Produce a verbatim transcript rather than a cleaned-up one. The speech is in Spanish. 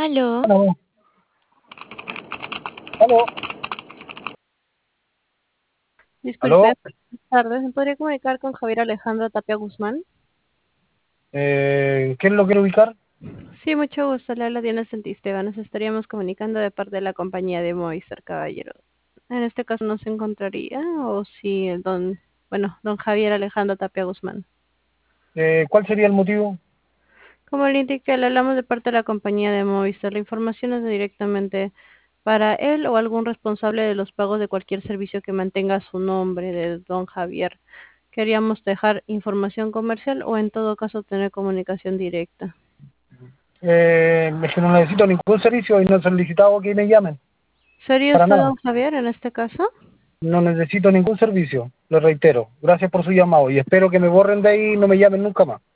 Aló. Aló, aló, Disculpe, aló. buenas tardes. ¿Me podría comunicar con Javier Alejandro Tapia Guzmán? Eh, ¿quién lo quiere ubicar? Sí, mucho gusto. Le habla Diana Santisteva. Nos estaríamos comunicando de parte de la compañía de Movistar Caballero. En este caso no se encontraría, o si el don, bueno, don Javier Alejandro Tapia Guzmán. Eh, ¿cuál sería el motivo? Como le indiqué, le hablamos de parte de la compañía de Movistar. La información es directamente para él o algún responsable de los pagos de cualquier servicio que mantenga su nombre de don Javier. Queríamos dejar información comercial o en todo caso tener comunicación directa. Eh, es que no necesito ningún servicio y no he solicitado que me llamen, ¿Sería para usted nada. don Javier en este caso? No necesito ningún servicio, lo reitero. Gracias por su llamado y espero que me borren de ahí y no me llamen nunca más.